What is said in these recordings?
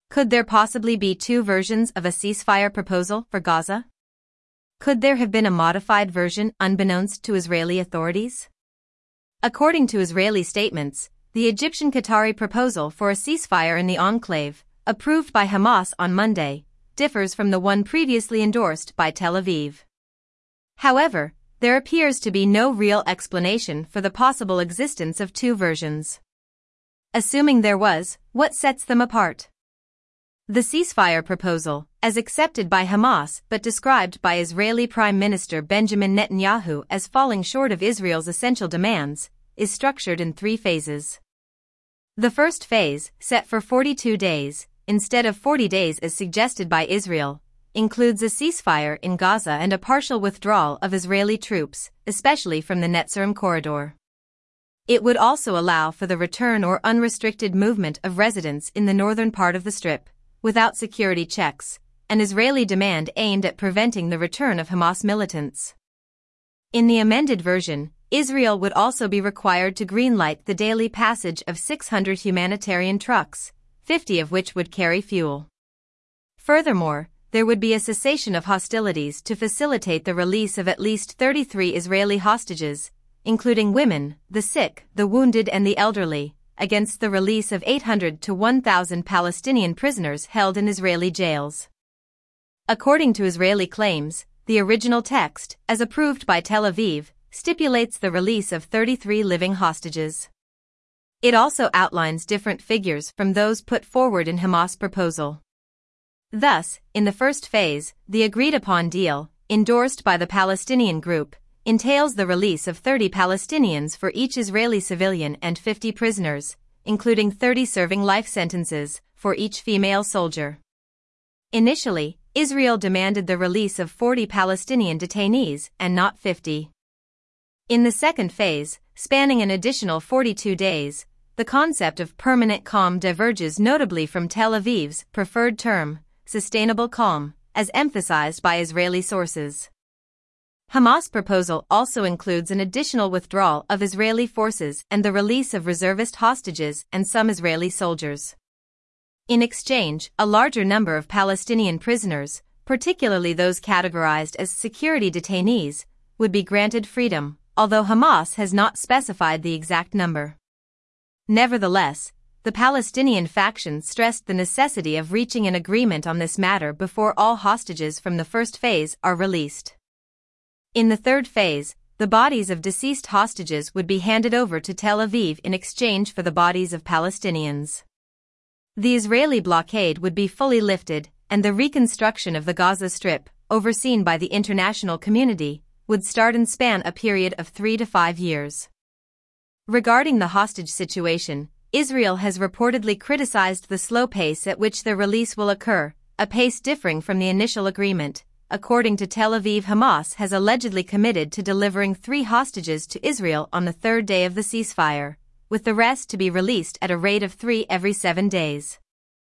Could there possibly be two versions of a ceasefire proposal for Gaza? Could there have been a modified version unbeknownst to Israeli authorities? According to Israeli statements, the Egyptian-Qatari proposal for a ceasefire in the enclave, approved by Hamas on Monday, differs from the one previously endorsed by Tel Aviv. However, there appears to be no real explanation for the possible existence of two versions. Assuming there was, what sets them apart? The ceasefire proposal, as accepted by Hamas but described by Israeli Prime Minister Benjamin Netanyahu as falling short of Israel's essential demands, is structured in three phases. The first phase, set for 42 days, instead of 40 days as suggested by Israel, includes a ceasefire in Gaza and a partial withdrawal of Israeli troops, especially from the Netzarim corridor. It would also allow for the return or unrestricted movement of residents in the northern part of the Strip, without security checks, an Israeli demand aimed at preventing the return of Hamas militants. In the amended version, Israel would also be required to greenlight the daily passage of 600 humanitarian trucks, 50 of which would carry fuel. Furthermore, there would be a cessation of hostilities to facilitate the release of at least 33 Israeli hostages, including women, the sick, the wounded and the elderly, against the release of 800 to 1,000 Palestinian prisoners held in Israeli jails. According to Israeli claims, the original text, as approved by Tel Aviv, stipulates the release of 33 living hostages. It also outlines different figures from those put forward in Hamas' proposal. Thus, in the first phase, the agreed-upon deal, endorsed by the Palestinian group, entails the release of 30 Palestinians for each Israeli civilian and 50 prisoners, including 30 serving life sentences, for each female soldier. Initially, Israel demanded the release of 40 Palestinian detainees and not 50. In the second phase, spanning an additional 42 days, the concept of permanent calm diverges notably from Tel Aviv's preferred term, sustainable calm, as emphasized by Israeli sources. Hamas' proposal also includes an additional withdrawal of Israeli forces and the release of reservist hostages and some Israeli soldiers. In exchange, a larger number of Palestinian prisoners, particularly those categorized as security detainees, would be granted freedom, although Hamas has not specified the exact number. Nevertheless, the Palestinian faction stressed the necessity of reaching an agreement on this matter before all hostages from the first phase are released. In the third phase, the bodies of deceased hostages would be handed over to Tel Aviv in exchange for the bodies of Palestinians. The Israeli blockade would be fully lifted, and the reconstruction of the Gaza Strip, overseen by the international community, would start and span a period of 3 to 5 years. Regarding the hostage situation, Israel has reportedly criticized the slow pace at which their release will occur, a pace differing from the initial agreement. According to Tel Aviv, Hamas has allegedly committed to delivering 3 hostages to Israel on the third day of the ceasefire, with the rest to be released at a rate of 3 every 7 days.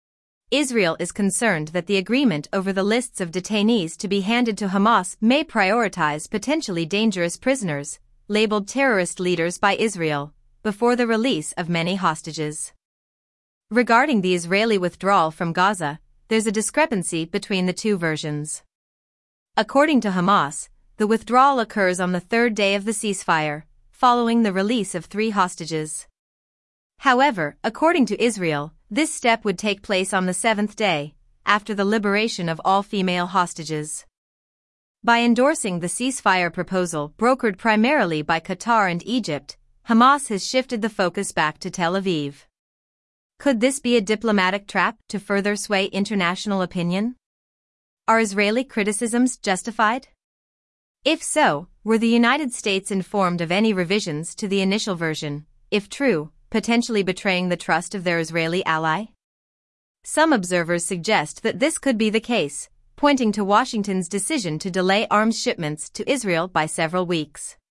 Israel is concerned that the agreement over the lists of detainees to be handed to Hamas may prioritize potentially dangerous prisoners, labeled terrorist leaders by Israel, before the release of many hostages. Regarding the Israeli withdrawal from Gaza, there's a discrepancy between the two versions. According to Hamas, the withdrawal occurs on the third day of the ceasefire, following the release of 3 hostages. However, according to Israel, this step would take place on the 7th day, after the liberation of all female hostages. By endorsing the ceasefire proposal brokered primarily by Qatar and Egypt, Hamas has shifted the focus back to Tel Aviv. Could this be a diplomatic trap to further sway international opinion? Are Israeli criticisms justified? If so, were the United States informed of any revisions to the initial version, if true, potentially betraying the trust of their Israeli ally? Some observers suggest that this could be the case, pointing to Washington's decision to delay arms shipments to Israel by several weeks.